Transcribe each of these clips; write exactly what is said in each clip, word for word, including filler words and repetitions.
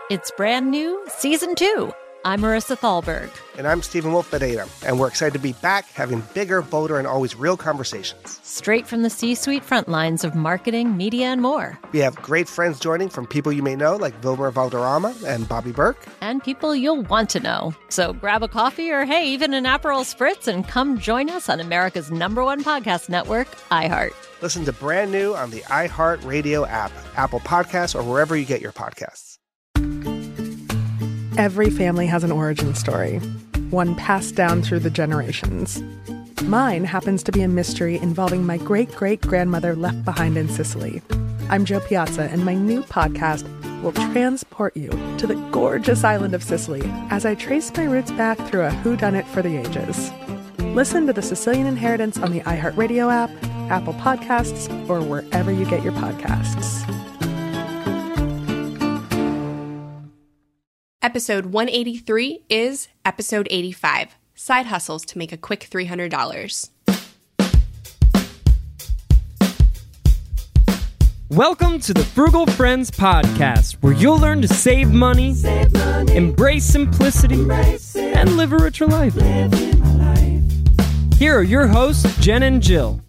It's brand new, season two. I'm Marissa Thalberg. And I'm Stephen Wolf Bedeta, and we're excited to be back having bigger, bolder, and always real conversations. Straight from the C-suite front lines of marketing, media, and more. We have great friends joining from people you may know, like Wilmer Valderrama and Bobby Burke. And people you'll want to know. So grab a coffee or, hey, even an Aperol Spritz and come join us on America's number one podcast network, iHeart. Listen to Brand New on the iHeartRadio app, Apple Podcasts, or wherever you get your podcasts. Every family has an origin story, one passed down through the generations. Mine happens to be a mystery involving my great-great-grandmother left behind in Sicily. I'm Jo Piazza, and my new podcast will transport you to the gorgeous island of Sicily as I trace my roots back through a whodunit for the ages. Listen to The Sicilian Inheritance on the iHeartRadio app, Apple Podcasts, or wherever you get your podcasts. Episode one eighty-three is episode eighty-five, Side Hustles to Make a Quick three hundred dollars. Welcome to the Frugal Friends Podcast, where you'll learn to save money, save money embrace simplicity, embrace and live a richer life. life. Here are your hosts, Jen and Jill.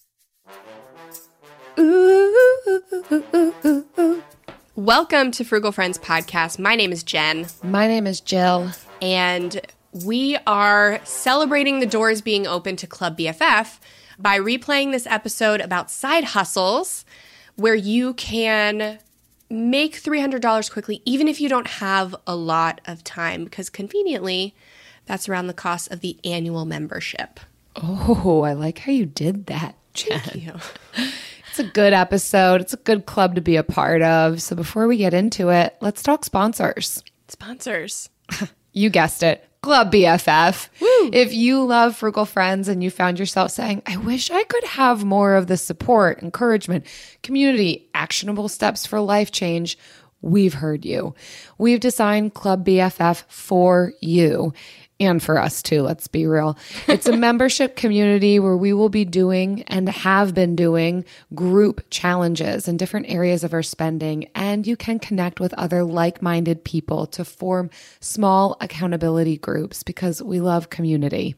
Ooh, ooh, ooh, ooh, ooh, ooh. Welcome to Frugal Friends Podcast. My name is Jen. My name is Jill. And we are celebrating the doors being open to Club B F F by replaying this episode about side hustles where you can make three hundred dollars quickly, even if you don't have a lot of time, because conveniently, that's around the cost of the annual membership. Oh, I like how you did that, Jen. Thank you. It's a good episode. It's a good club to be a part of. So before we get into it, let's talk sponsors. Sponsors. You guessed it. Club B F F. Woo. If you love Frugal Friends and you found yourself saying, I wish I could have more of the support, encouragement, community, actionable steps for life change, we've heard you. We've designed Club B F F for you. And for us too, let's be real. It's a membership community where we will be doing and have been doing group challenges in different areas of our spending. And you can connect with other like-minded people to form small accountability groups because we love community.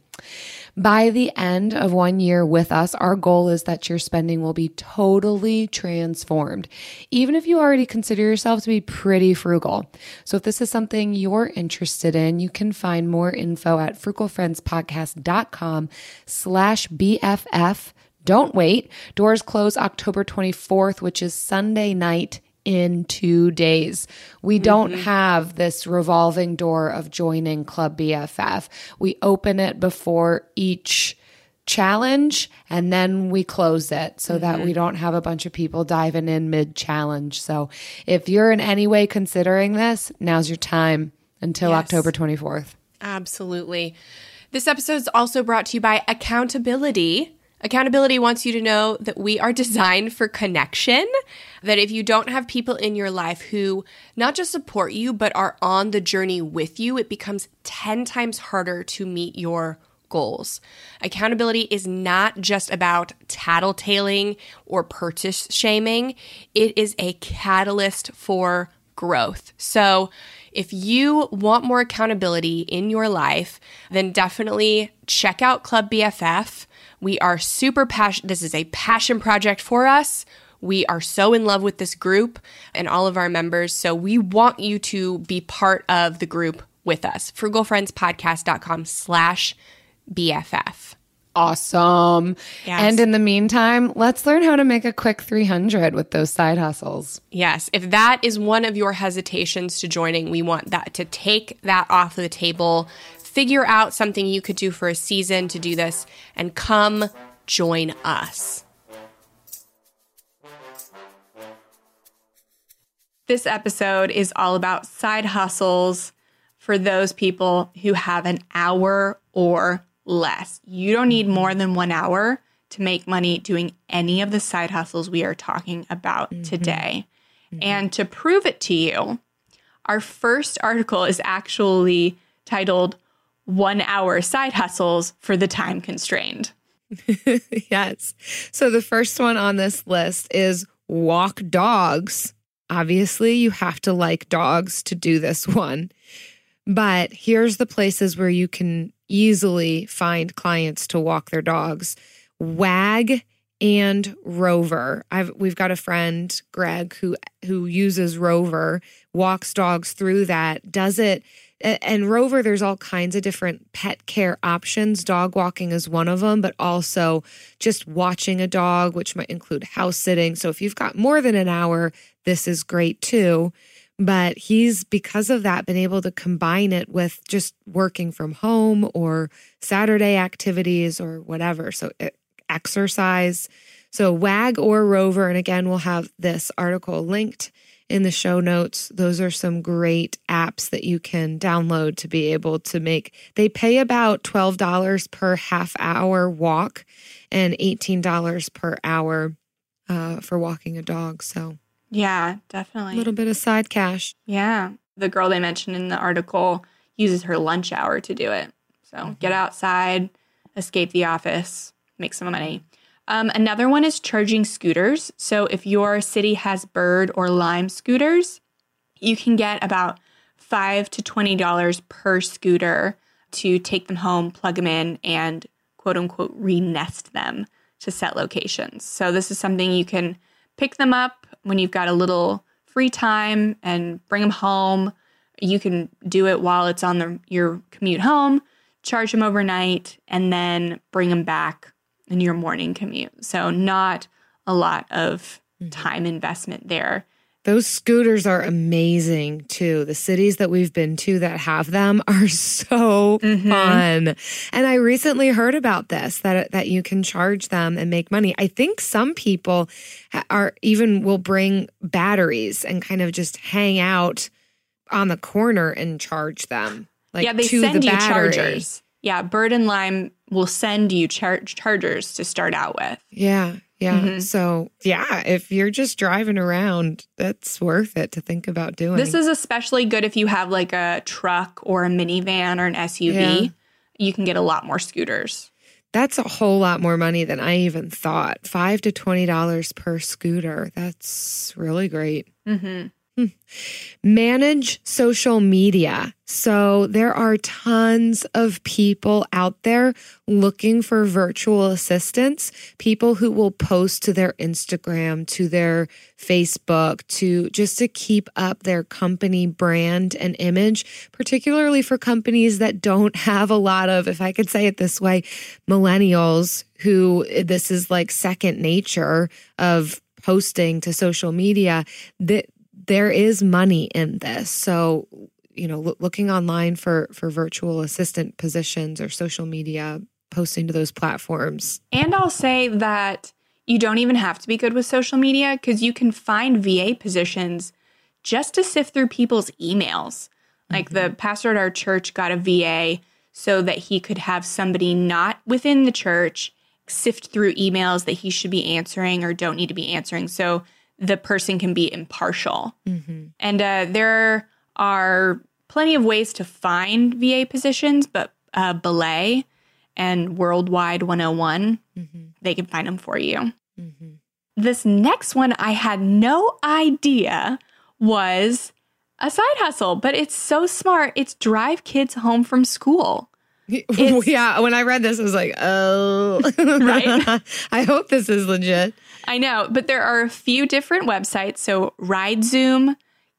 By the end of one year with us, our goal is that your spending will be totally transformed, even if you already consider yourself to be pretty frugal. So if this is something you're interested in, you can find more info at frugalfriendspodcast.com slash BFF. Don't wait. Doors close October twenty-fourth, which is Sunday night in two days. We don't mm-hmm. have this revolving door of joining Club B F F. We open it before each challenge and then we close it so mm-hmm. that we don't have a bunch of people diving in mid-challenge. So if you're in any way considering this, now's your time until yes. October twenty-fourth. Absolutely. This episode is also brought to you by Accountability. Accountability wants you to know that we are designed for connection, that if you don't have people in your life who not just support you, but are on the journey with you, it becomes ten times harder to meet your goals. Accountability is not just about tattletaling or purchase shaming. It is a catalyst for growth. So if you want more accountability in your life, then definitely check out Club B F F. We are super passionate. This is a passion project for us. We are so in love with this group and all of our members. So we want you to be part of the group with us. frugalfriendspodcast.com slash BFF. Awesome. Yes. And in the meantime, let's learn how to make a quick three hundred with those side hustles. Yes. If that is one of your hesitations to joining, we want that to take that off the table. Figure out something you could do for a season to do this and come join us. This episode is all about side hustles for those people who have an hour or less. You don't need more than one hour to make money doing any of the side hustles we are talking about mm-hmm. today. Mm-hmm. And to prove it to you, our first article is actually titled One Hour Side Hustles for the Time Constrained. Yes. So the first one on this list is walk dogs. obviously you have to like dogs to do this one. But here's the places where you can easily find clients to walk their dogs. Wag and Rover. I've we've got a friend, Greg, who who uses Rover, walks dogs through that, does it. And Rover, there's all kinds of different pet care options. Dog walking is one of them, but also just watching a dog, which might include house sitting. So if you've got more than an hour, this is great too. But he's, because of that, been able to combine it with just working from home or Saturday activities or whatever. So exercise. So Wag or Rover. And again, we'll have this article linked in the show notes. Those are some great apps that you can download to be able to make. They pay about twelve dollars per half hour walk and eighteen dollars per hour uh, for walking a dog. So yeah, definitely. A little bit of side cash. Yeah. The girl they mentioned in the article uses her lunch hour to do it. So mm-hmm. get outside, escape the office, make some money. Um, another one is charging scooters. So if your city has Bird or Lime scooters, you can get about five to twenty dollars per scooter to take them home, plug them in, and quote unquote re-nest them to set locations. So this is something you can pick them up when you've got a little free time and bring them home. You can do it while it's on the, your commute home, charge them overnight, and then bring them back in your morning commute. So not a lot of time investment there. Those scooters are amazing too. The cities that we've been to that have them are so mm-hmm. fun. And I recently heard about this, that that you can charge them and make money. I think some people are even will bring batteries and kind of just hang out on the corner and charge them. Like yeah, they to send the you battery. chargers. Yeah, Bird and Lime will send you char- chargers to start out with. Yeah, yeah. Mm-hmm. So, yeah, if you're just driving around, that's worth it to think about doing. This is especially good if you have like a truck or a minivan or an S U V. Yeah. You can get a lot more scooters. That's a whole lot more money than I even thought. Five to twenty dollars per scooter. That's really great. Mm-hmm. Hmm. Manage social media. So there are tons of people out there looking for virtual assistants, people who will post to their Instagram, to their Facebook, to just to keep up their company brand and image, particularly for companies that don't have a lot of, if I could say it this way, millennials who this is like second nature of posting to social media. That there is money in this. So, you know, lo- looking online for, for virtual assistant positions or social media, posting to those platforms. And I'll say that you don't even have to be good with social media because you can find V A positions just to sift through people's emails. Like mm-hmm. the pastor at our church got a V A so that he could have somebody not within the church sift through emails that he should be answering or don't need to be answering. So the person can be impartial. Mm-hmm. And uh, there are plenty of ways to find V A positions, but uh, Belay and Worldwide one oh one, mm-hmm. they can find them for you. Mm-hmm. This next one I had no idea was a side hustle, but it's so smart. It's drive kids home from school. It's, yeah, when I read this, I was like, oh, right. I hope this is legit. I know, but there are a few different websites. So RideZoom,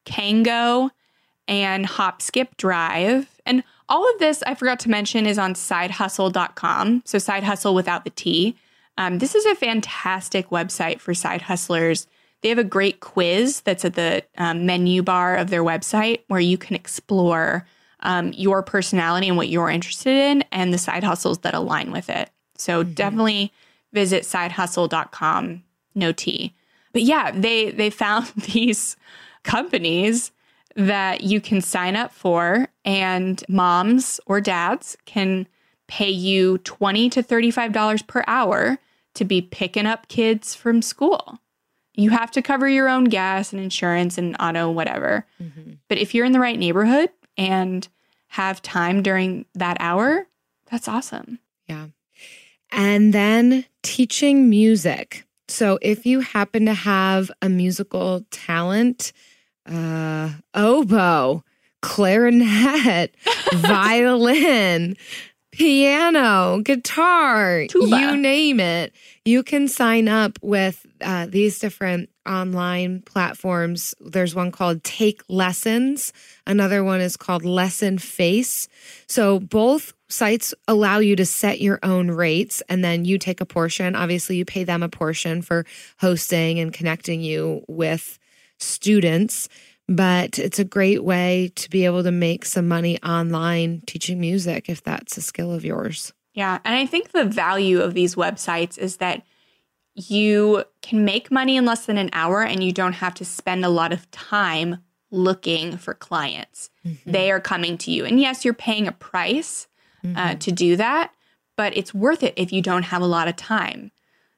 Kango, and Hop Skip Drive. And all of this, I forgot to mention, is on side hustle dot com. So side hustle without the T. Um, this is a fantastic website for side hustlers. They have a great quiz that's at the um, menu bar of their website where you can explore um, your personality and what you're interested in and the side hustles that align with it. So mm-hmm. definitely visit side hustle dot com. No T. But yeah, they they found these companies that you can sign up for, and moms or dads can pay you twenty to thirty-five dollars per hour to be picking up kids from school. You have to cover your own gas and insurance and auto, whatever. Mm-hmm. But if you're in the right neighborhood and have time during that hour, that's awesome. Yeah. And then teaching music. So if you happen to have a musical talent, uh, oboe, clarinet, violin, piano, guitar, Tuba. you name it, you can sign up with uh, these different online platforms. There's one called Take Lessons. Another one is called Lesson Face. So both sites allow you to set your own rates, and then you take a portion. Obviously, you pay them a portion for hosting and connecting you with students. But it's a great way to be able to make some money online teaching music if that's a skill of yours. Yeah. And I think the value of these websites is that you can make money in less than an hour and you don't have to spend a lot of time looking for clients. Mm-hmm. They are coming to you. And yes, you're paying a price mm-hmm. uh, to do that, but it's worth it if you don't have a lot of time.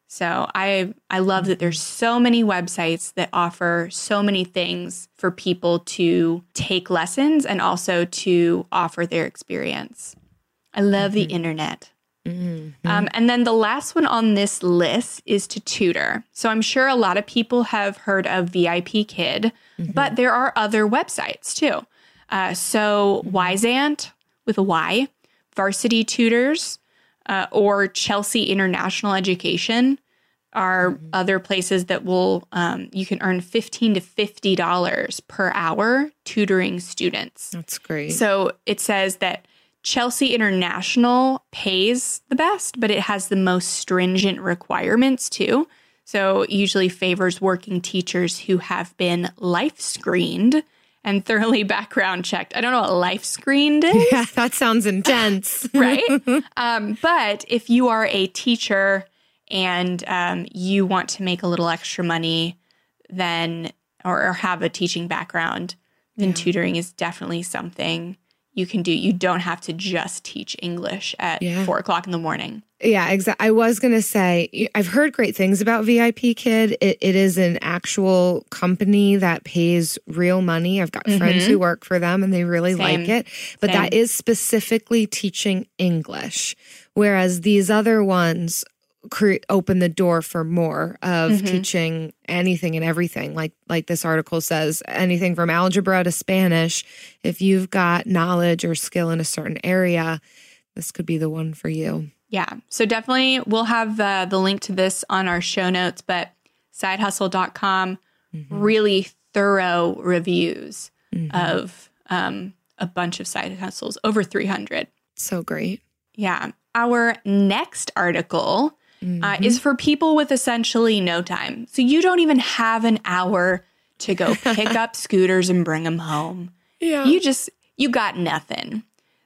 So I I love that there's so many websites that offer so many things for people to take lessons and also to offer their experience. I love mm-hmm. the internet. Mm-hmm. Um, and then the last one on this list is to tutor. So I'm sure a lot of people have heard of V I P Kid, mm-hmm. but there are other websites too. Uh, so mm-hmm. Wyzant with a Y, Varsity Tutors, Uh, or Chelsea International Education are mm-hmm. other places that will, um, you can earn fifteen to fifty dollars per hour tutoring students. That's great. So it says that Chelsea International pays the best, but it has the most stringent requirements too. So it usually favors working teachers who have been life screened and thoroughly background checked. I don't know what life screened is. Yeah, that sounds intense. Right? Um, but if you are a teacher and um, you want to make a little extra money, then or, or have a teaching background, then yeah. tutoring is definitely something you can do. You don't have to just teach English at yeah. four o'clock in the morning. Yeah, exactly. I was going to say, I've heard great things about V I P Kid. It, it is an actual company that pays real money. I've got mm-hmm. friends who work for them and they really Same. like it. But Same. that is specifically teaching English, whereas these other ones cre- open the door for more of mm-hmm. teaching anything and everything. Like like this article says, anything from algebra to Spanish. If you've got knowledge or skill in a certain area, this could be the one for you. Yeah. So definitely we'll have uh, the link to this on our show notes, but side hustle dot com, mm-hmm. really thorough reviews mm-hmm. of um, a bunch of side hustles, over three hundred. So great. Yeah. Our next article mm-hmm. uh, is for people with essentially no time. So you don't even have an hour to go pick up scooters and bring them home. Yeah. You just, you got nothing.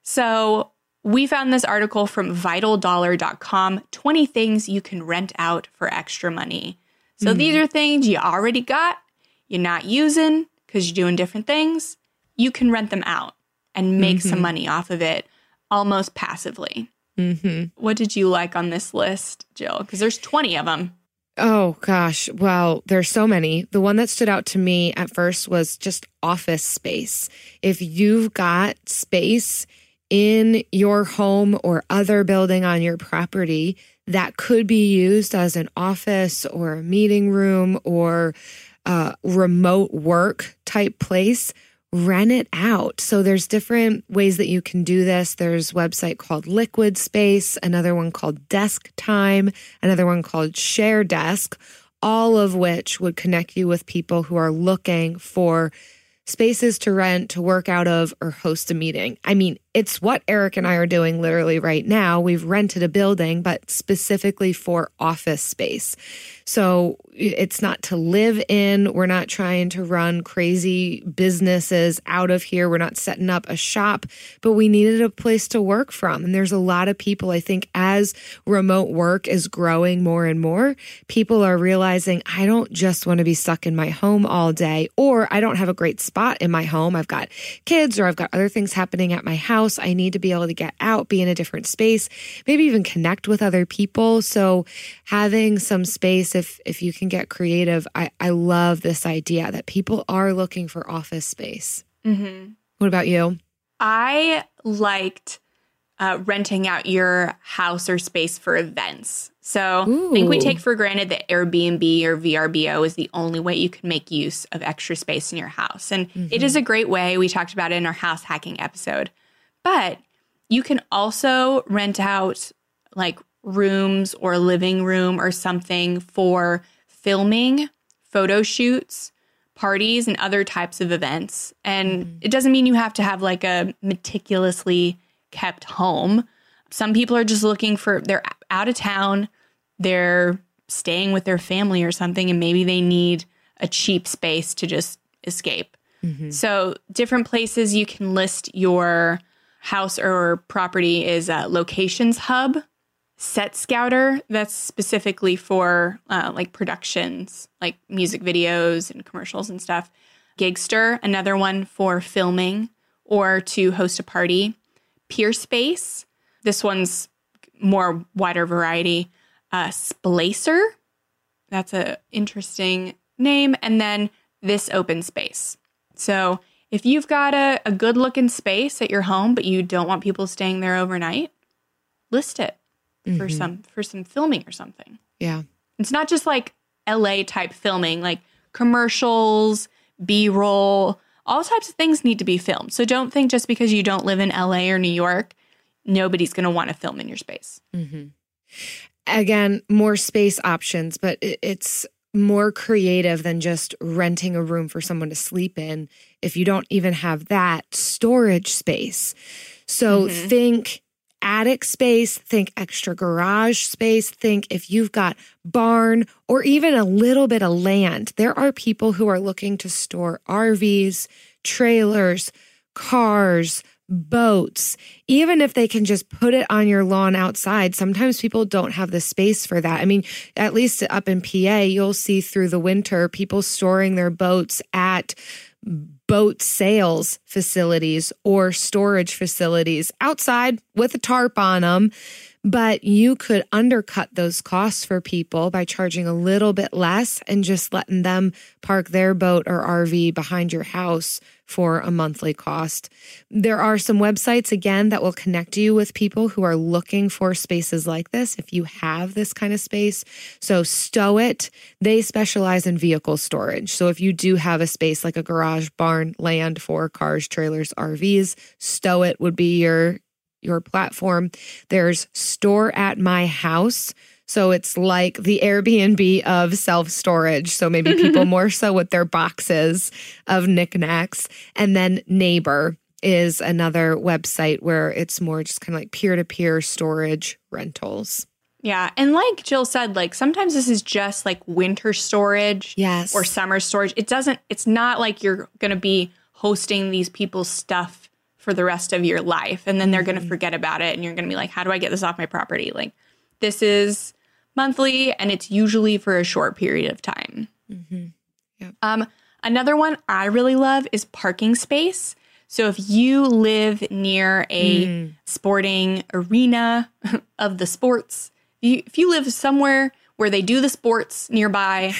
So we found this article from vital dollar dot com, twenty things you can rent out for extra money. So mm-hmm. these are things you already got, you're not using because you're doing different things. You can rent them out and make mm-hmm. some money off of it almost passively. Mm-hmm. What did you like on this list, Jill? Because there's twenty of them. Oh, gosh. Well, there's so many. The one that stood out to me at first was just office space. If you've got space in your home or other building on your property that could be used as an office or a meeting room or a remote work type place, rent it out. So there's different ways that you can do this. There's a website called Liquid Space, another one called Desk Time, another one called Share Desk, all of which would connect you with people who are looking for spaces to rent, to work out of, or host a meeting. I mean, it's what Eric and I are doing literally right now. We've rented a building, but specifically for office space. So it's not to live in. We're not trying to run crazy businesses out of here. We're not setting up a shop, but we needed a place to work from. And there's a lot of people, I think, as remote work is growing more and more, people are realizing, I don't just want to be stuck in my home all day, or I don't have a great spot in my home. I've got kids or I've got other things happening at my house. I need to be able to get out, be in a different space, maybe even connect with other people. So having some space, if if you can get creative, I, I love this idea that people are looking for office space. Mm-hmm. What about you? I liked uh, renting out your house or space for events. So Ooh. I think we take for granted that Airbnb or V R B O is the only way you can make use of extra space in your house. And mm-hmm. it is a great way. We talked about it in our house hacking episode. But you can also rent out like rooms or living room or something for filming, photo shoots, parties, and other types of events. And mm-hmm. it doesn't mean you have to have like a meticulously kept home. Some people are just looking for, they're out of town, they're staying with their family or something, and maybe they need a cheap space to just escape. Mm-hmm. So different places you can list your house or property is uh, Locations Hub, Set Scouter, that's specifically for uh, like productions, like music videos and commercials and stuff. Gigster, another one for filming or to host a party. Peerspace, this one's more wider variety. Uh, Splacer, that's an interesting name. And then This Open Space. So if you've got a, a good looking space at your home, but you don't want people staying there overnight, list it mm-hmm. for some for some filming or something. Yeah. It's not just like L A type filming, like commercials, B-roll, all types of things need to be filmed. So don't think just because you don't live in L A or New York, nobody's going to want to film in your space. Mm-hmm. Again, more space options, but it's more creative than just renting a room for someone to sleep in. If you don't even have that, storage space. So mm-hmm. think attic space, think extra garage space, think if you've got barn or even a little bit of land. There are people who are looking to store R Vs, trailers, cars, boats, even if they can just put it on your lawn outside. Sometimes people don't have the space for that. I mean, at least up in P A, you'll see through the winter people storing their boats at boat sales facilities or storage facilities outside with a tarp on them. But you could undercut those costs for people by charging a little bit less and just letting them park their boat or R V behind your house for a monthly cost. There are some websites, again, that will connect you with people who are looking for spaces like this if you have this kind of space. So Stow It, they specialize in vehicle storage. So if you do have a space like a garage, barn, land for cars, trailers, R Vs, Stow It would be your your platform. There's Store at My House. So it's like the Airbnb of self-storage. So maybe people more so with their boxes of knickknacks. And then Neighbor is another website where it's more just kind of like peer-to-peer storage rentals. Yeah. And like Jill said, like sometimes this is just like winter storage. Yes. Or summer storage. It doesn't, it's not like you're going to be hosting these people's stuff for the rest of your life. And then they're going to forget about it. And you're going to be like, how do I get this off my property? Like this is monthly and it's usually for a short period of time. Mm-hmm. Yep. Um, another one I really love is parking space. So if you live near a mm. sporting arena of the sports, you, if you live somewhere where they do the sports nearby,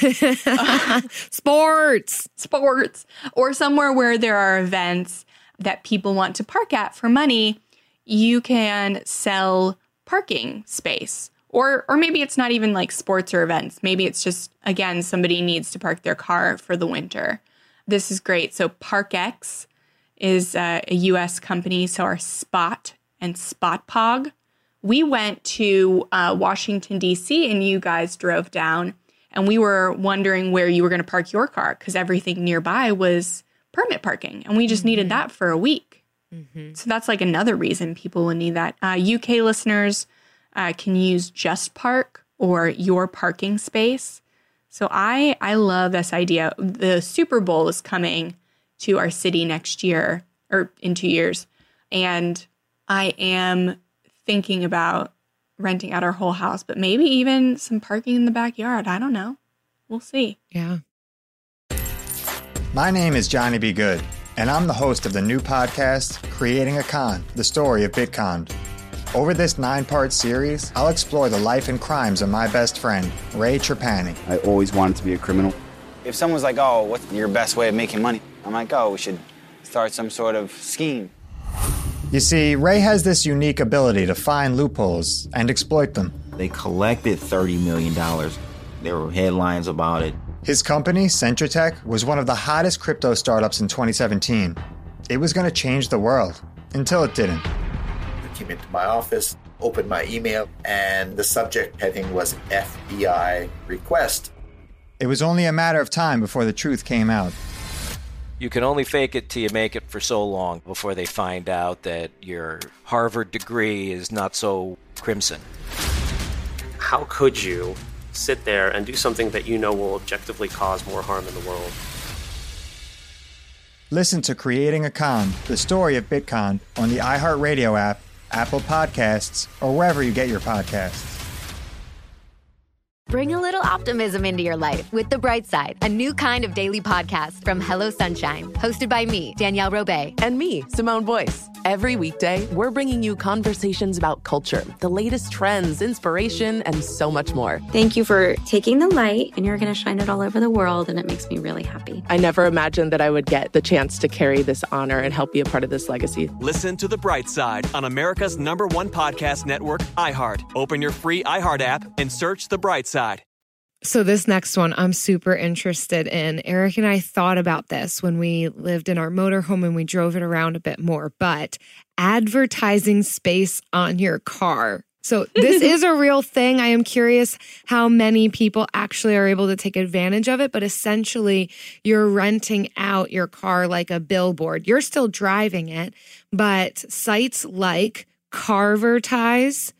uh, sports, sports, or somewhere where there are events that people want to park at for money, you can sell parking space. Or or maybe it's not even like sports or events. Maybe it's just, again, somebody needs to park their car for the winter. This is great. So ParkX is uh, a U S company. So are Spot and SpotPog. We went to uh, Washington, D C, and you guys drove down. And we were wondering where you were going to park your car because everything nearby was permit parking, and we just mm-hmm. needed that for a week. Mm-hmm. So that's like another reason people will need that. Uh, U K listeners uh, can use Just Park or Your Parking Space. So I I love this idea. The Super Bowl is coming to our city next year or in two years, and I am thinking about renting out our whole house, but maybe even some parking in the backyard. I don't know. We'll see. Yeah. My name is Johnny B. Good, and I'm the host of the new podcast, Creating a Con, the story of Bitcon. Over this nine-part series, I'll explore the life and crimes of my best friend, Ray Trapani. I always wanted to be a criminal. If someone's like, oh, what's your best way of making money? I'm like, oh, we should start some sort of scheme. You see, Ray has this unique ability to find loopholes and exploit them. They collected thirty million dollars. There were headlines about it. His company, Centratech, was one of the hottest crypto startups in twenty seventeen. It was going to change the world, until it didn't. I came into my office, opened my email, and the subject heading was F B I request. It was only a matter of time before the truth came out. You can only fake it till you make it for so long before they find out that your Harvard degree is not so crimson. How could you sit there and do something that you know will objectively cause more harm in the world? Listen to Creating a Con, the story of Bitcon, on the iHeartRadio app, Apple Podcasts, or wherever you get your podcasts. Bring a little optimism into your life with The Bright Side, a new kind of daily podcast from Hello Sunshine, hosted by me, Danielle Robay. And me, Simone Boyce. Every weekday, we're bringing you conversations about culture, the latest trends, inspiration, and so much more. Thank you for taking the light, and you're going to shine it all over the world, and it makes me really happy. I never imagined that I would get the chance to carry this honor and help be a part of this legacy. Listen to The Bright Side on America's number one podcast network, iHeart. Open your free iHeart app and search The Bright Side. So this next one I'm super interested in. Eric and I thought about this when we lived in our motorhome and we drove it around a bit more, but advertising space on your car. So this is a real thing. I am curious how many people actually are able to take advantage of it, but essentially you're renting out your car like a billboard. You're still driving it, but sites like Carvertise,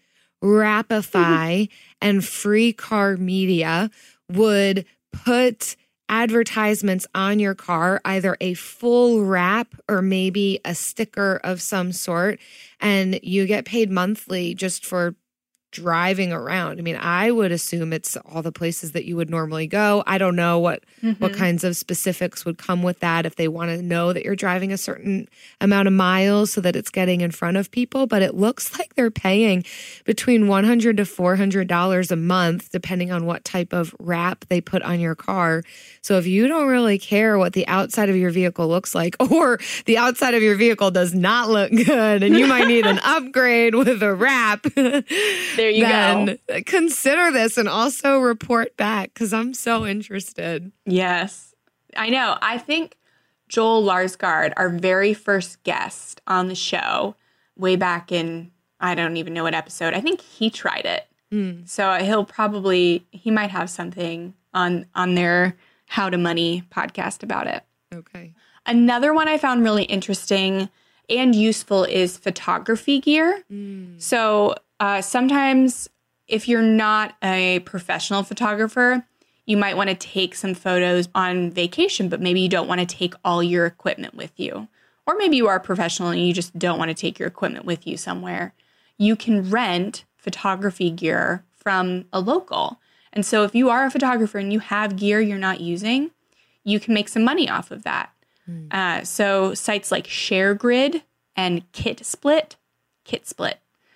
Rapify, and Free Car Media would put advertisements on your car, either a full wrap or maybe a sticker of some sort, and you get paid monthly just for driving around. I mean, I would assume it's all the places that you would normally go. I don't know what mm-hmm. what kinds of specifics would come with that if they want to know that you're driving a certain amount of miles so that it's getting in front of people. But it looks like they're paying between one hundred dollars to four hundred dollars a month, depending on what type of wrap they put on your car. So if you don't really care what the outside of your vehicle looks like, or the outside of your vehicle does not look good and you might need an upgrade with a wrap, there you then go. Consider this and also report back, because I'm so interested. Yes, I know. I think Joel Larsgaard, our very first guest on the show, way back in, I don't even know what episode, I think he tried it. Mm. So he'll probably, he might have something on on their How to Money podcast about it. Okay. Another one I found really interesting and useful is photography gear. Mm. So uh, sometimes if you're not a professional photographer, you might want to take some photos on vacation, but maybe you don't want to take all your equipment with you. Or maybe you are a professional and you just don't want to take your equipment with you somewhere. You can rent photography gear from a local. And so if you are a photographer and you have gear you're not using, you can make some money off of that. Mm. Uh, so sites like ShareGrid and KitSplit, KitSplit,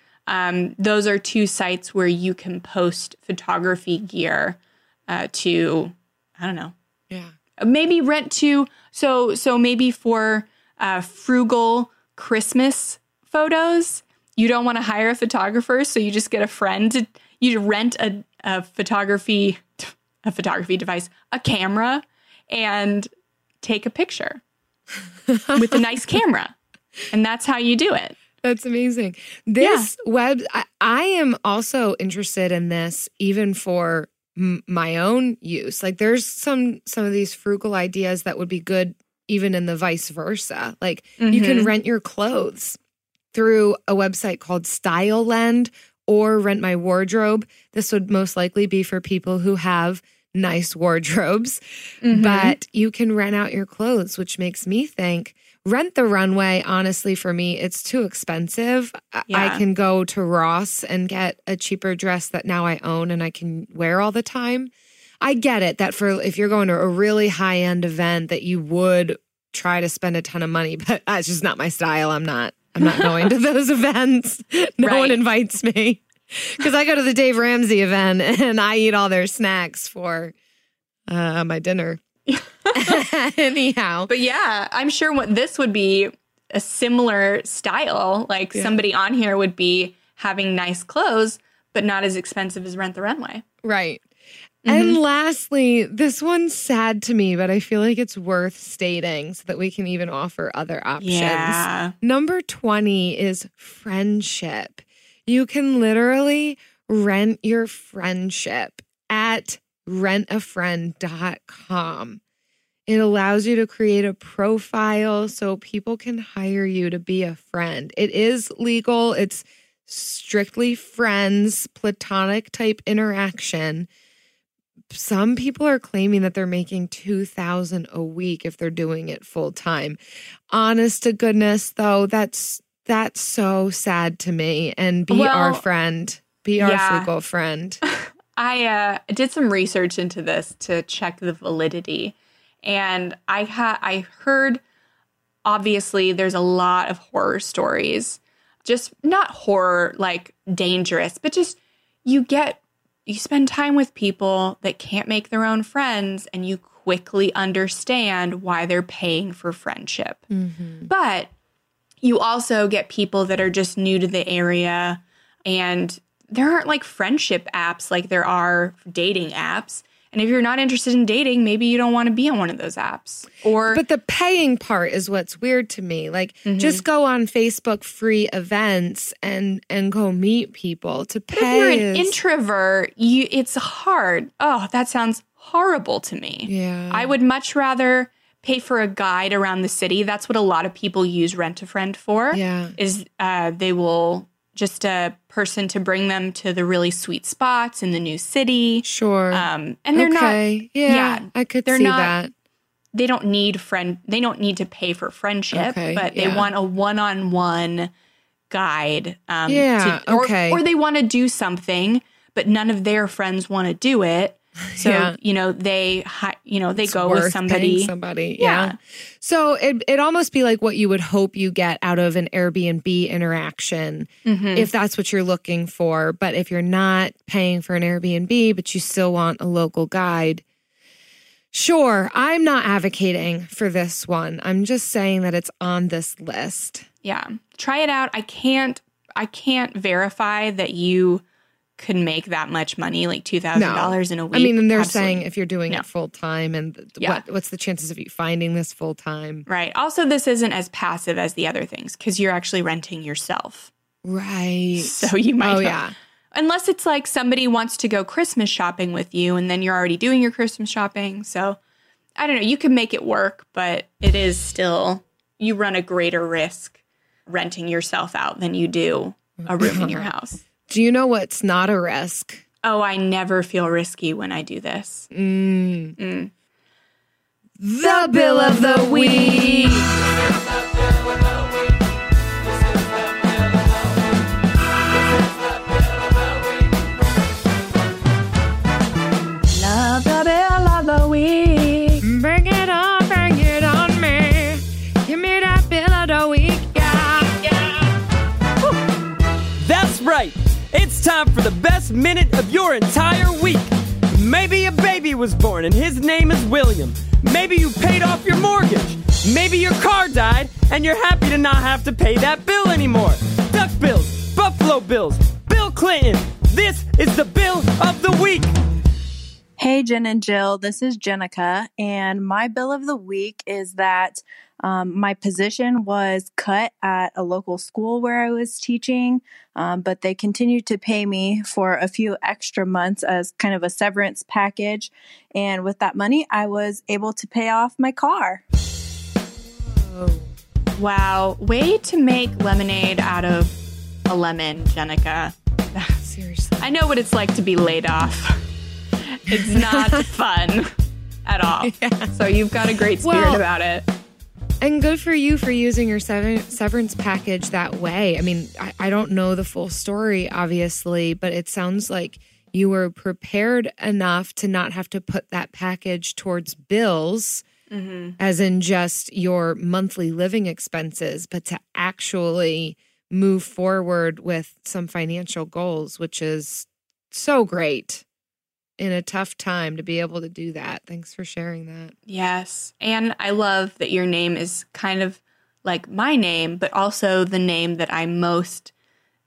um, those are two sites where you can post photography gear uh, to, I don't know. Yeah. Maybe rent to, so so maybe for uh, frugal Christmas photos, you don't want to hire a photographer, so you just get a friend to, you rent a, a photography, a photography device, a camera, and take a picture with a nice camera. And that's how you do it. That's amazing. This yeah. web, I, I am also interested in this even for m- my own use. Like there's some, some of these frugal ideas that would be good even in the vice versa. Like mm-hmm. you can rent your clothes through a website called StyleLend or Rent My Wardrobe. This would most likely be for people who have nice wardrobes, mm-hmm. but you can rent out your clothes, which makes me think Rent the Runway. Honestly, for me, it's too expensive. Yeah. I can go to Ross and get a cheaper dress that now I own and I can wear all the time. I get it that for if you're going to a really high end event that you would try to spend a ton of money, but that's just not my style. I'm not, I'm not going to those events. No right. one invites me. Because I go to the Dave Ramsey event and I eat all their snacks for uh, my dinner. Anyhow. But yeah, I'm sure what this would be a similar style. Like yeah. somebody on here would be having nice clothes, but not as expensive as Rent the Runway. Right. Mm-hmm. And lastly, this one's sad to me, but I feel like it's worth stating so that we can even offer other options. Yeah. Number twenty is friendship. You can literally rent your friendship at rent a friend dot com. It allows you to create a profile so people can hire you to be a friend. It is legal. It's strictly friends, platonic type interaction. Some people are claiming that they're making two thousand dollars a week if they're doing it full time. Honest to goodness, though, that's that's so sad to me. And be well, our friend. Be our yeah. frugal friend. I uh, did some research into this to check the validity. And I ha- I heard, obviously, there's a lot of horror stories. Just not horror, like dangerous, but just you get... You spend time with people that can't make their own friends, and you quickly understand why they're paying for friendship. Mm-hmm. But you also get people that are just new to the area, and there aren't like friendship apps like there are dating apps. And if you're not interested in dating, maybe you don't want to be on one of those apps. Or But the paying part is what's weird to me. Like, mm-hmm. just go on Facebook free events and and go meet people. To pay But if you're an is, introvert, you it's hard. Oh, that sounds horrible to me. Yeah. I would much rather pay for a guide around the city. That's what a lot of people use Rent a Friend for. Yeah. Is uh, they will just a person to bring them to the really sweet spots in the new city. Sure. Um, and they're okay. not. Yeah, Yeah, I could they're see not, that. They don't need friend. They don't need to pay for friendship, Okay, but they yeah. want a one-on-one guide. Um, Yeah, to, or, okay. Or they want to do something, but none of their friends want to do it. So Yeah. you know they, hi- you know they It's go worth with somebody. paying somebody. Yeah. So it it almost be like what you would hope you get out of an Airbnb interaction Mhm. if that's what you're looking for. But if you're not paying for an Airbnb, but you still want a local guide, sure, I'm not advocating for this one. I'm just saying that it's on this list. Yeah, try it out. I can't. I can't verify that you could make that much money, like two thousand dollars in a week. I mean, and they're Absolutely. saying if you're doing No. it full time, and th- Yeah. what what's the chances of you finding this full time? Right. Also, this isn't as passive as the other things because you're actually renting yourself. Right. So you might. Oh not- yeah. Unless it's like somebody wants to go Christmas shopping with you and then you're already doing your Christmas shopping. So I don't know. You can make it work, but it is still, you run a greater risk renting yourself out than you do a room in your house. Do you know what's not a risk? Oh, I never feel risky when I do this. Mm. Mm. The bill of the week. Love the bill of the week. Bring it on, bring it on me. Give me that bill of the week, yeah. yeah. That's right. It's time for the best minute of your entire week. Maybe a baby was born and his name is William. Maybe you paid off your mortgage. Maybe your car died and you're happy to not have to pay that bill anymore. Duck bills, Buffalo Bills, Bill Clinton. This is the bill of the week. Hey, Jen and Jill, this is Jenica, and my bill of the week is that um, my position was cut at a local school where I was teaching, um, but they continued to pay me for a few extra months as kind of a severance package. And with that money, I was able to pay off my car. Wow. Way to make lemonade out of a lemon, Jenica. Seriously. I know what it's like to be laid off. It's not fun at all. Yeah. So you've got a great spirit Well, about it. And good for you for using your sever- severance package that way. I mean, I, I don't know the full story, obviously, but it sounds like you were prepared enough to not have to put that package towards bills, Mm-hmm. as in just your monthly living expenses, but to actually move forward with some financial goals, which is so great in a tough time to be able to do that. Thanks for sharing that. Yes. And I love that your name is kind of like my name, but also the name that I most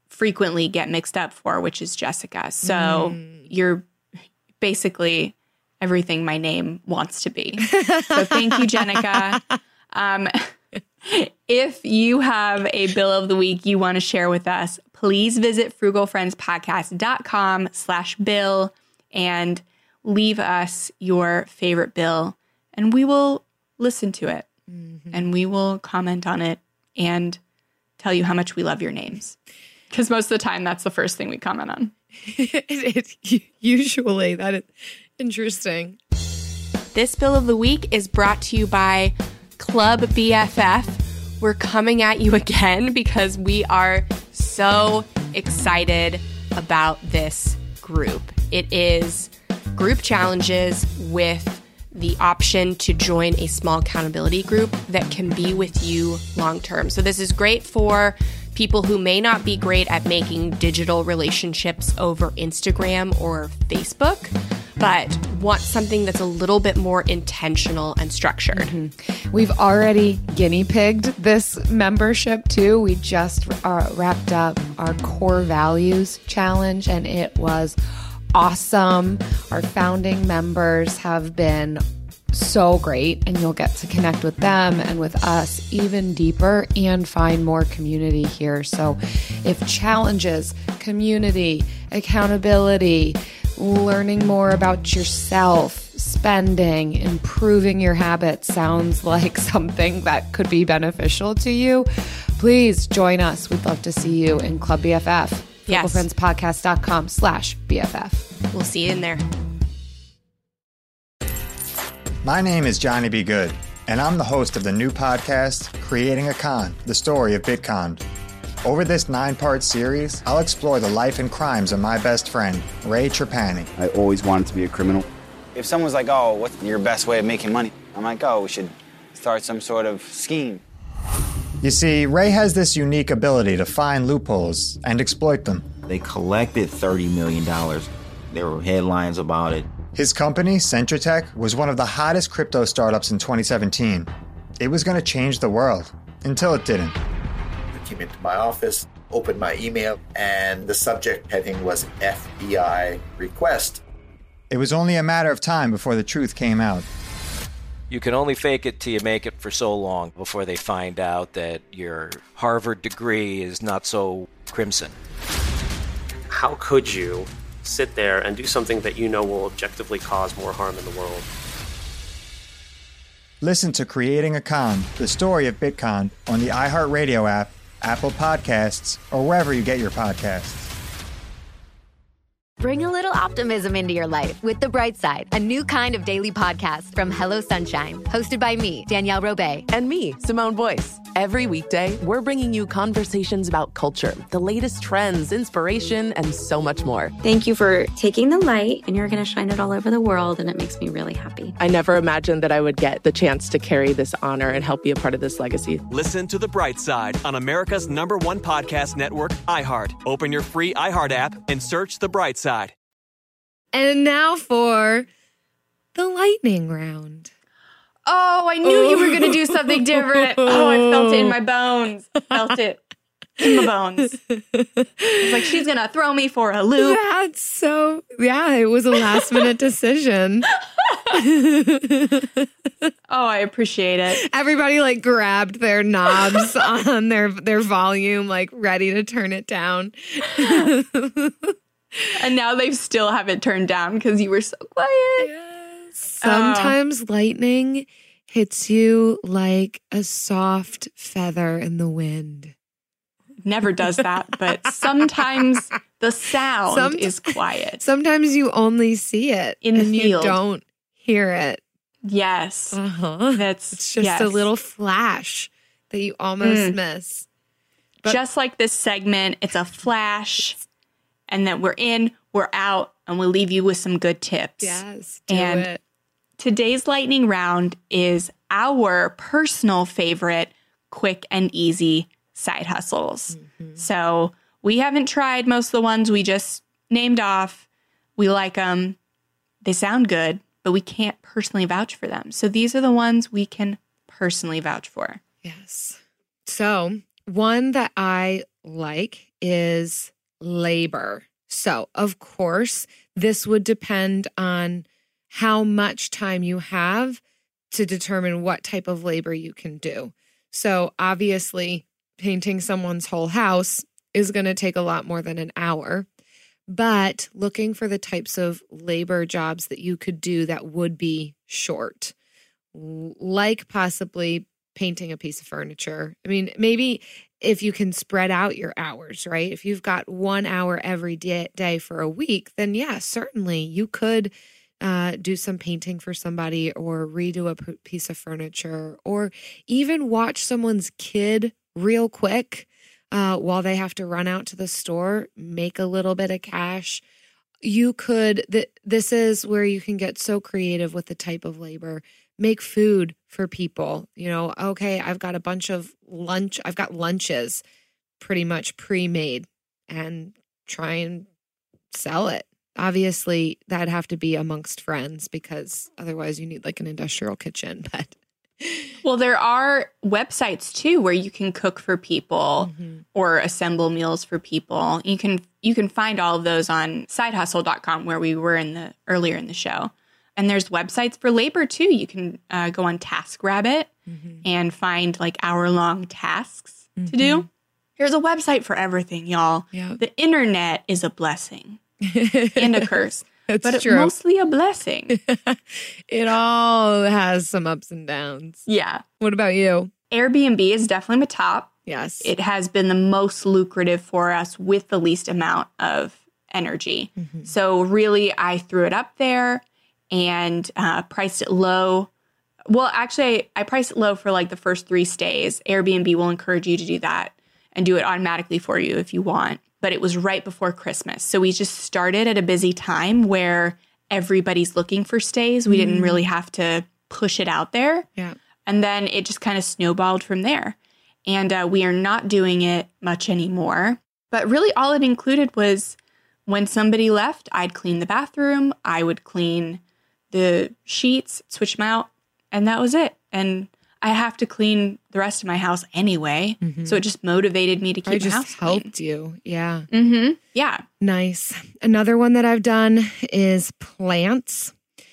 frequently get mixed up for, which is Jessica. So Mm. you're basically everything my name wants to be. So thank you, Jenica. Um, if you have a bill of the week you want to share with us, please visit frugalfriendspodcast.com slash bill and leave us your favorite bill, and we will listen to it. Mm-hmm. And we will comment on it and tell you how much we love your names. Because most of the time, that's the first thing we comment on. it, it, usually, that is interesting. This bill of the week is brought to you by Club B F F. We're coming at you again because we are so excited about this group. It is group challenges with the option to join a small accountability group that can be with you long term. So this is great for people who may not be great at making digital relationships over Instagram or Facebook, but want something that's a little bit more intentional and structured. Mm-hmm. We've already guinea pigged this membership too. We just uh, wrapped up our core values challenge, and it was awesome. Our founding members have been so great, and you'll get to connect with them and with us even deeper and find more community here. So if challenges, community, accountability, learning more about yourself, spending, improving your habits sounds like something that could be beneficial to you, please join us. We'd love to see you in Club B F F. Yes. frugalfriendspodcast.com slash BFF. We'll see you in there. My name is Johnny B. Good, and I'm the host of the new podcast, Creating a Con, the story of Bitcon. Over this nine-part series, I'll explore the life and crimes of my best friend, Ray Trapani. I always wanted to be a criminal. If someone's like, oh, what's your best way of making money? I'm like, oh, we should start some sort of scheme. You see, Ray has this unique ability to find loopholes and exploit them. They collected thirty million dollars. There were headlines about it. His company, Centratech, was one of the hottest crypto startups in twenty seventeen. It was going to change the world, until it didn't. I came into my office, opened my email, and the subject heading was F B I request. It was only a matter of time before the truth came out. You can only fake it till you make it for so long before they find out that your Harvard degree is not so crimson. How could you sit there and do something that you know will objectively cause more harm in the world? Listen to Creating a Con, the story of Bitcon, on the iHeartRadio app, Apple Podcasts, or wherever you get your podcasts. Bring a little optimism into your life with The Bright Side, a new kind of daily podcast from Hello Sunshine, hosted by me, Danielle Robay. And me, Simone Boyce. Every weekday, we're bringing you conversations about culture, the latest trends, inspiration, and so much more. Thank you for taking the light, and you're going to shine it all over the world, and it makes me really happy. I never imagined that I would get the chance to carry this honor and help be a part of this legacy. Listen to The Bright Side on America's number one podcast network, iHeart. Open your free iHeart app and search The Bright Side. And now for the lightning round. Oh, I knew you were going to do something different. Oh, I felt it in my bones. Felt it in my bones. It's like she's going to throw me for a loop. That's so, yeah, it was a last minute decision. Oh, I appreciate it. Everybody like grabbed their knobs on their, their volume, like ready to turn it down. And now they still have it turned down because you were so quiet. Yes. Sometimes oh. lightning hits you like a soft feather in the wind. Never does that, but sometimes the sound Somet- is quiet. Sometimes you only see it in the and field. You don't hear it. Yes. Uh-huh. That's it's just yes. a little flash that you almost mm. miss. But- just like this segment, it's a flash. And then we're in, we're out, and we'll leave you with some good tips. Yes, do and it. Today's lightning round is our personal favorite quick and easy side hustles. Mm-hmm. So we haven't tried most of the ones we just named off. We like them. They sound good, but we can't personally vouch for them. So these are the ones we can personally vouch for. Yes. So one that I like is labor. So, of course, this would depend on how much time you have to determine what type of labor you can do. So, obviously, painting someone's whole house is going to take a lot more than an hour. But looking for the types of labor jobs that you could do that would be short, like possibly painting a piece of furniture. I mean, maybe if you can spread out your hours, right? If you've got one hour every day, day for a week, then yeah, certainly you could uh, do some painting for somebody or redo a p- piece of furniture or even watch someone's kid real quick uh, while they have to run out to the store, make a little bit of cash. You could, th- this is where you can get so creative with the type of labor. Make food for people. You know, okay, I've got a bunch of lunch. I've got lunches pretty much pre-made and try and sell it. Obviously, that'd have to be amongst friends because otherwise you need like an industrial kitchen. But well, there are websites too where you can cook for people mm-hmm. or assemble meals for people. You can you can find all of those on side hustle dot com where we were in the earlier in the show. And there's websites for labor too. You can uh, go on TaskRabbit mm-hmm. and find like hour-long tasks mm-hmm. to do. There's a website for everything, y'all. Yep. The internet is a blessing and a curse, That's but true. It's mostly a blessing. It all has some ups and downs. Yeah. What about you? Airbnb is definitely my top. Yes. It has been the most lucrative for us with the least amount of energy. Mm-hmm. So really, I threw it up there and uh, priced it low. Well, actually, I priced it low for like the first three stays. Airbnb will encourage you to do that and do it automatically for you if you want. But it was right before Christmas. So we just started at a busy time where everybody's looking for stays. We mm. didn't really have to push it out there. Yeah. And then it just kind of snowballed from there. And uh, we are not doing it much anymore. But really all it included was when somebody left, I'd clean the bathroom. I would clean the sheets, switch them out, and that was it. And I have to clean the rest of my house anyway, mm-hmm. so it just motivated me to keep I my just house clean. helped you, yeah. Mm-hmm. Yeah. Nice. Another one that I've done is plants.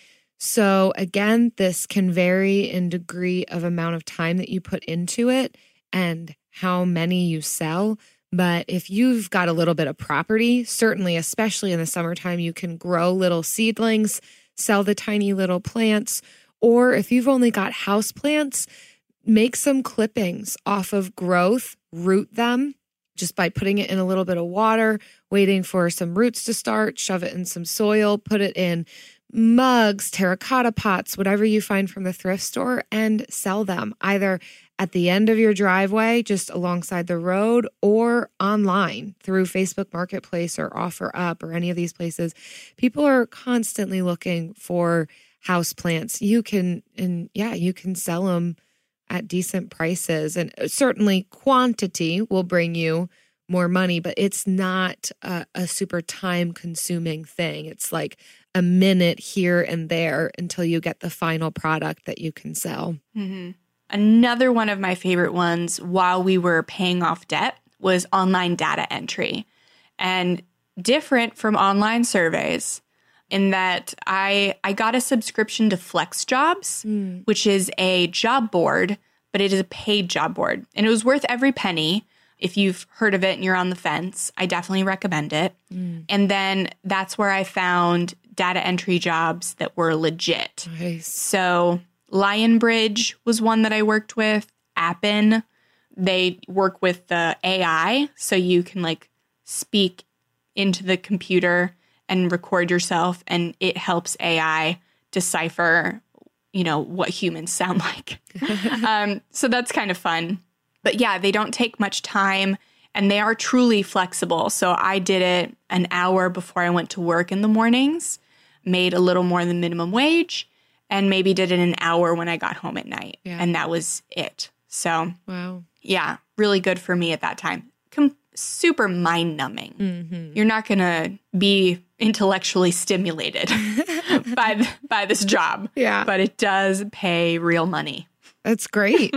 So again, this can vary in degree of amount of time that you put into it and how many you sell. But if you've got a little bit of property, certainly, especially in the summertime, you can grow little seedlings, sell the tiny little plants, or if you've only got house plants, make some clippings off of growth, root them just by putting it in a little bit of water, waiting for some roots to start, shove it in some soil, put it in mugs, terracotta pots, whatever you find from the thrift store, and sell them either at the end of your driveway, just alongside the road, or online through Facebook Marketplace or OfferUp or any of these places. People are constantly looking for house plants. You can, and yeah, you can sell them at decent prices. And certainly quantity will bring you more money, but it's not a, a super time consuming thing. It's like a minute here and there until you get the final product that you can sell. Mm-hmm. Another one of my favorite ones while we were paying off debt was online data entry. And different from online surveys in that I I got a subscription to FlexJobs, mm. which is a job board, but it is a paid job board. And it was worth every penny. If you've heard of it and you're on the fence, I definitely recommend it. Mm. And then that's where I found data entry jobs that were legit. Nice. So Lionbridge was one that I worked with. Appen, they work with the A I, so you can like speak into the computer and record yourself, and it helps A I decipher, you know, what humans sound like. um, so that's kind of fun. But yeah, they don't take much time, and they are truly flexible. So I did it an hour before I went to work in the mornings, made a little more than minimum wage, and maybe did it an hour when I got home at night. Yeah. And that was it. So, wow. Yeah, really good for me at that time. Com- super mind-numbing. Mm-hmm. You're not going to be intellectually stimulated by th- by this job. Yeah. But it does pay real money. That's great.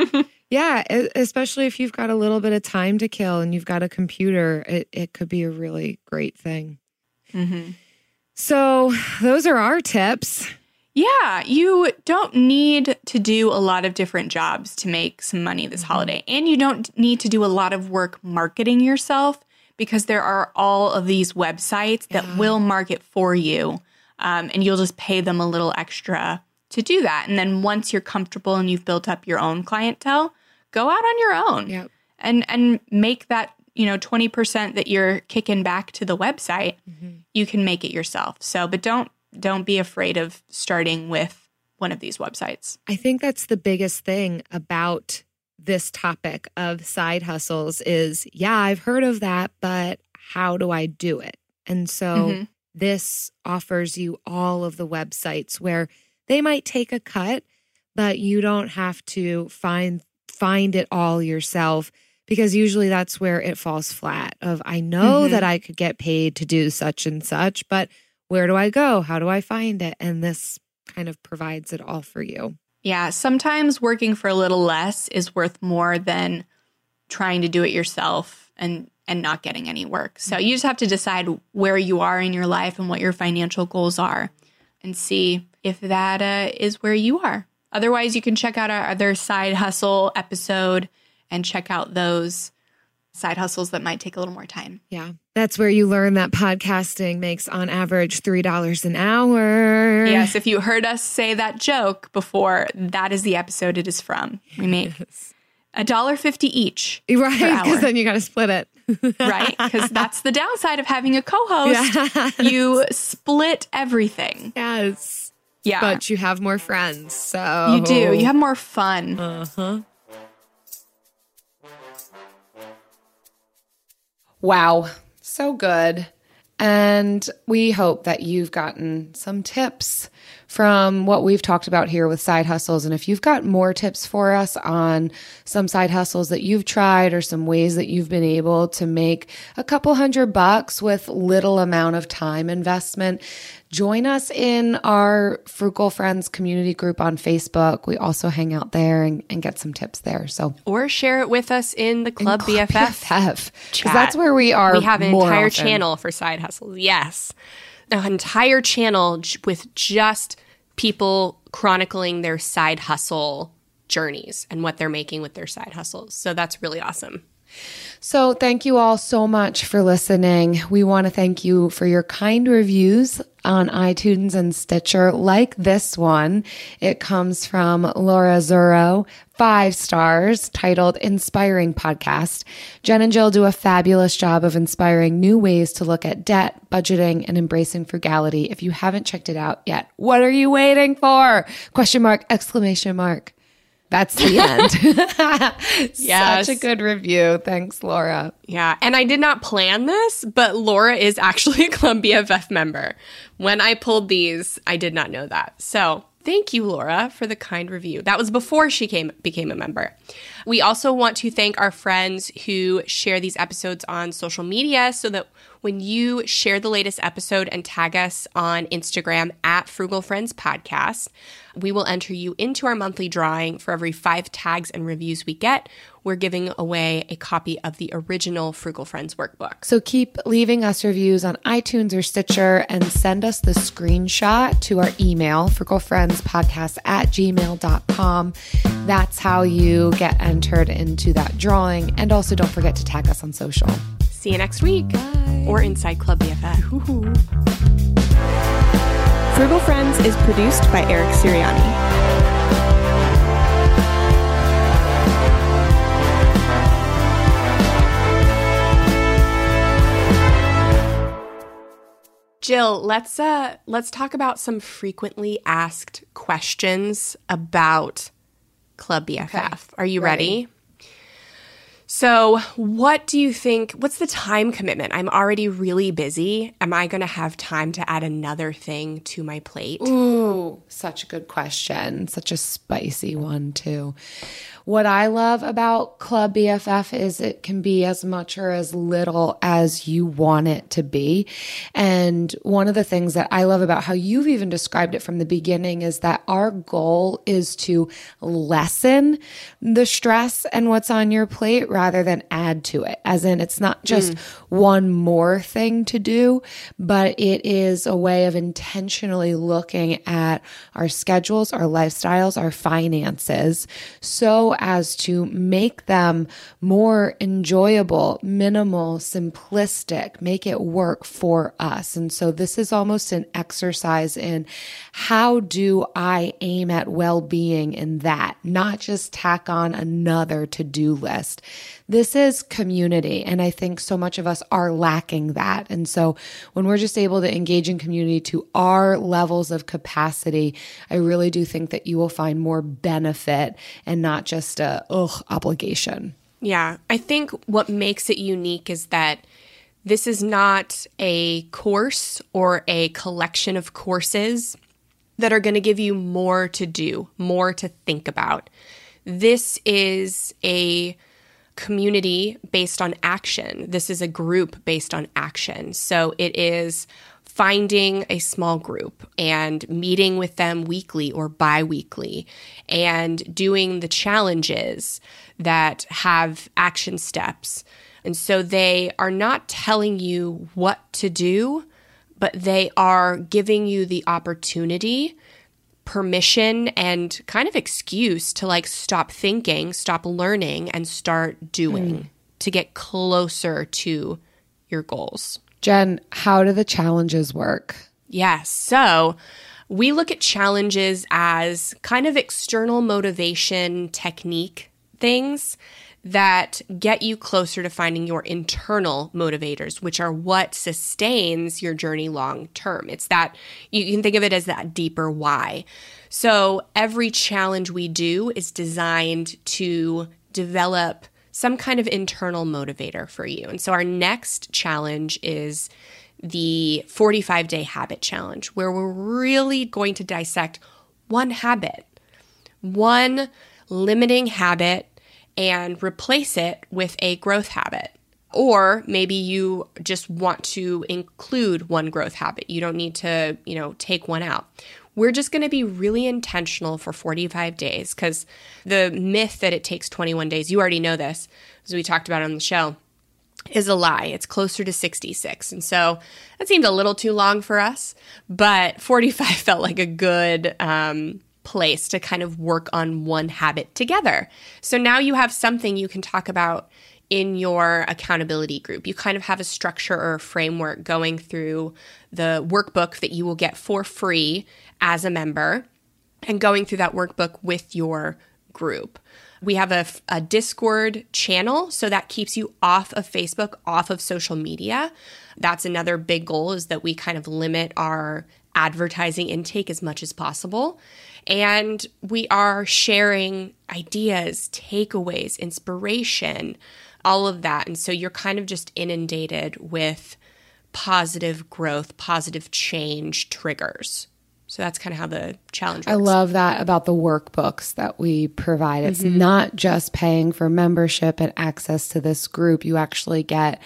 Yeah, especially if you've got a little bit of time to kill and you've got a computer, it, it could be a really great thing. Mm-hmm. So those are our tips. Yeah, you don't need to do a lot of different jobs to make some money this mm-hmm. holiday. And you don't need to do a lot of work marketing yourself because there are all of these websites that yeah. will market for you. Um, and you'll just pay them a little extra to do that. And then once you're comfortable and you've built up your own clientele, go out on your own yep. and and make that, you know, twenty percent that you're kicking back to the website. Mm-hmm. You can make it yourself. So, but don't don't be afraid of starting with one of these websites. I think that's the biggest thing about this topic of side hustles is, yeah, I've heard of that, but how do I do it? And so mm-hmm. this offers you all of the websites where they might take a cut, but you don't have to find find it all yourself, because usually that's where it falls flat of, I know mm-hmm. that I could get paid to do such and such, but where do I go? How do I find it? And this kind of provides it all for you. Yeah, sometimes working for a little less is worth more than trying to do it yourself and and not getting any work. So you just have to decide where you are in your life and what your financial goals are and see if that uh, is where you are. Otherwise, you can check out our other side hustle episode and check out those side hustles that might take a little more time. Yeah. That's where you learn that podcasting makes on average three dollars an hour. Yes. If you heard us say that joke before, that is the episode it is from. We make yes. one dollar fifty each. Right. Because then you got to split it. Right? Because that's the downside of having a co-host. Yes. You split everything. Yes. Yeah. But you have more friends, so... You do. You have more fun. Uh-huh. Wow. So good. And we hope that you've gotten some tips from what we've talked about here with side hustles. And if you've got more tips for us on some side hustles that you've tried or some ways that you've been able to make a couple hundred bucks with little amount of time investment, join us in our Frugal Friends community group on Facebook. We also hang out there and, and get some tips there. So, or share it with us in the Club, in Club B F F. Because that's where we are. We have an more entire often. channel for side hustles. Yes. An entire channel j- with just people chronicling their side hustle journeys and what they're making with their side hustles. So that's really awesome. So thank you all so much for listening. We want to thank you for your kind reviews on iTunes and Stitcher, like this one. It comes from Laura Zuro, five stars, titled Inspiring Podcast. Jen and Jill do a fabulous job of inspiring new ways to look at debt, budgeting, and embracing frugality. If you haven't checked it out yet, what are you waiting for? Question mark, exclamation mark. That's the end. Yes. Such a good review. Thanks, Laura. Yeah. And I did not plan this, but Laura is actually a Club B F F member. When I pulled these, I did not know that. So thank you, Laura, for the kind review. That was before she came became a member. We also want to thank our friends who share these episodes on social media so that when you share the latest episode and tag us on Instagram at Frugal Friends Podcast, we will enter you into our monthly drawing. For every five tags and reviews we get, we're giving away a copy of the original Frugal Friends workbook. So keep leaving us reviews on iTunes or Stitcher and send us the screenshot to our email, frugalfriendspodcast at gmail dot com. That's how you get entered into that drawing. And also don't forget to tag us on social. See you next week. Bye. Or inside Club B F F. Ooh. Frugal Friends is produced by Eric Siriani. Jill, let's uh let's talk about some frequently asked questions about Club B F F. Okay. Are you ready? ready? So what do you think, what's the time commitment? I'm already really busy. Am I going to have time to add another thing to my plate? Ooh, such a good question. Such a spicy one, too. What I love about Club B F F is it can be as much or as little as you want it to be. And one of the things that I love about how you've even described it from the beginning is that our goal is to lessen the stress and what's on your plate rather than add to it. As in, it's not just mm. one more thing to do, but it is a way of intentionally looking at our schedules, our lifestyles, our finances, so as to make them more enjoyable, minimal, simplistic, make it work for us. And so this is almost an exercise in how do I aim at well-being in that, not just tack on another to-do list. This is community, and I think so much of us are lacking that. And so when we're just able to engage in community to our levels of capacity, I really do think that you will find more benefit and not just a ugh obligation. Yeah, I think what makes it unique is that this is not a course or a collection of courses that are going to give you more to do, more to think about. This is a community based on action. This is a group based on action. So it is finding a small group and meeting with them weekly or bi-weekly and doing the challenges that have action steps. And so they are not telling you what to do, but they are giving you the opportunity, permission, and kind of excuse to like stop thinking, stop learning, and start doing mm. to get closer to your goals. Jen, how do the challenges work? Yes. So we look at challenges as kind of external motivation technique things that get you closer to finding your internal motivators, which are what sustains your journey long term. It's that, you can think of it as that deeper why. So every challenge we do is designed to develop some kind of internal motivator for you. And so our next challenge is the forty-five day habit challenge, where we're really going to dissect one habit, one limiting habit, and replace it with a growth habit. Or maybe you just want to include one growth habit. You don't need to, you know, take one out. We're just going to be really intentional for forty-five days, because the myth that it takes twenty-one days, you already know this, as we talked about on the show, is a lie. It's closer to sixty-six. And so that seemed a little too long for us, but forty-five felt like a good um, place to kind of work on one habit together. So now you have something you can talk about in your accountability group. You kind of have a structure or a framework going through the workbook that you will get for free as a member, and going through that workbook with your group. We have a, a Discord channel, so that keeps you off of Facebook, off of social media. That's another big goal, is that we kind of limit our advertising intake as much as possible. And we are sharing ideas, takeaways, inspiration, all of that. And so you're kind of just inundated with positive growth, positive change triggers. So that's kind of how the challenge works. I love that about the workbooks that we provide. It's mm-hmm. not just paying for membership and access to this group. You actually get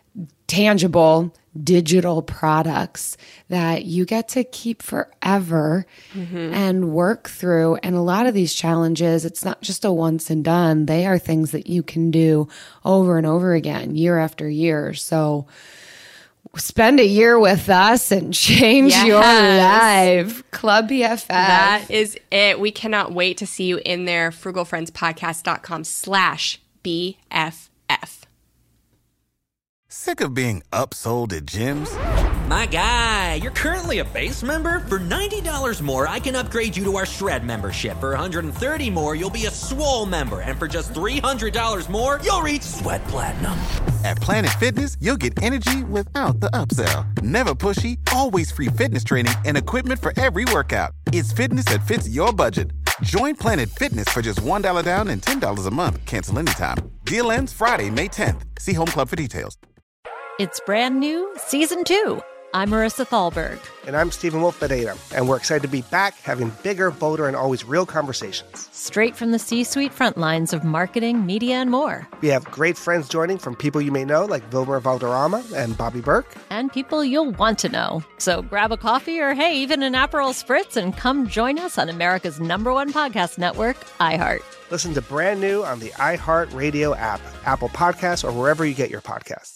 tangible digital products that you get to keep forever mm-hmm. and work through. And a lot of these challenges, it's not just a once and done. They are things that you can do over and over again, year after year. So spend a year with us and change yes. your life. Club B F F. That is it. We cannot wait to see you in there. frugalfriendspodcast.com slash BFF. Sick of being upsold at gyms? My guy, you're currently a base member. For ninety dollars more, I can upgrade you to our Shred membership. For one hundred thirty dollars more, you'll be a Swole member. And for just three hundred dollars more, you'll reach Sweat Platinum. At Planet Fitness, you'll get energy without the upsell. Never pushy, always free fitness training and equipment for every workout. It's fitness that fits your budget. Join Planet Fitness for just one dollar down and ten dollars a month. Cancel anytime. Deal ends Friday, May tenth. See Home Club for details. It's brand new, season two. I'm Marissa Thalberg. And I'm Stephen Wolf Pereira. And we're excited to be back having bigger, bolder, and always real conversations. Straight from the C-suite front lines of marketing, media, and more. We have great friends joining from people you may know, like Vilmer Valderrama and Bobby Burke. And people you'll want to know. So grab a coffee or, hey, even an Aperol Spritz and come join us on America's number one podcast network, iHeart. Listen to Brand New on the iHeart Radio app, Apple Podcasts, or wherever you get your podcasts.